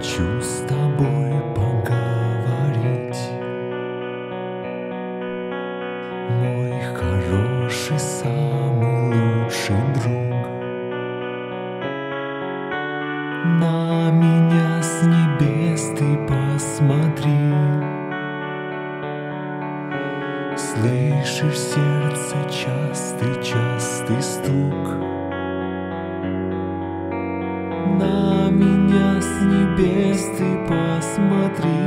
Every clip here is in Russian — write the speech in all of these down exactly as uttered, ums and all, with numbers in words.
хочу с тобой поговорить, мой хороший, самый лучший друг. На меня с небес ты посмотри, слышишь сердце частый-частый стук. На меня с небес ты посмотри,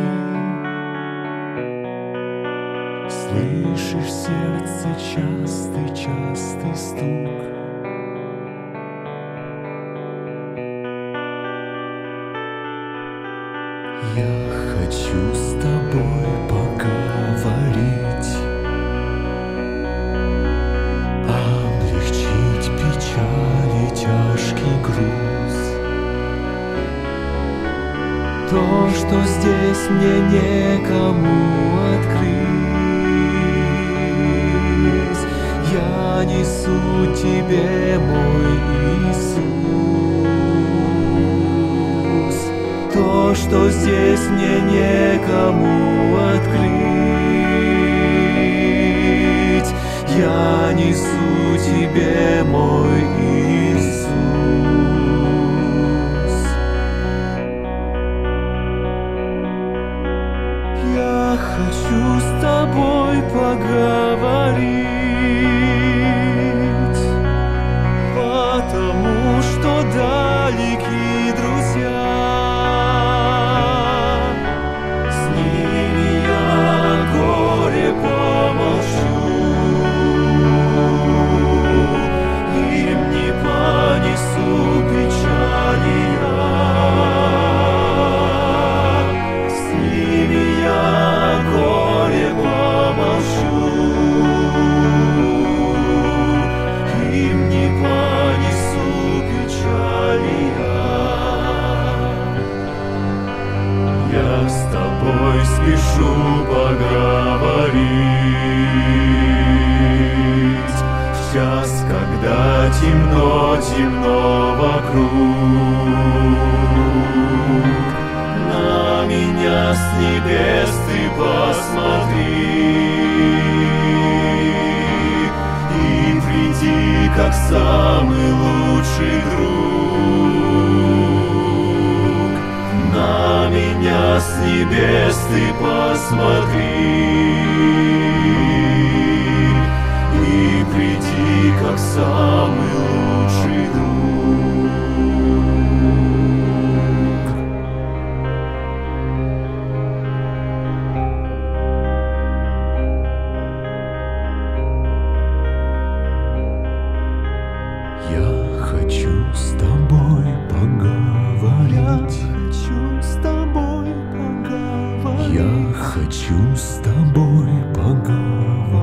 слышишь сердце частый-частый стук. Я хочу с тобой поговорить, облегчить печаль и тяжкий груз. То, что здесь мне некому открыть, я несу тебе, мой Иисус. То, что здесь мне некому открыть, я несу тебе, мой Иисус. Я хочу с тобой поговорить, потому что далеки друзья. С ними я горе помолчу, им не понесу печали я. С ними я горе помолчу, им не понесу печали я. Я с тобой спешу поговорить в час, когда темно-темно вокруг. На меня с небес ты посмотри и приди, как самый лучший друг. На меня с небес ты посмотри и приди, как самый лучший друг. Я хочу с тобой поговорить, хочу с тобой поговорить. Я хочу с тобой поговорить.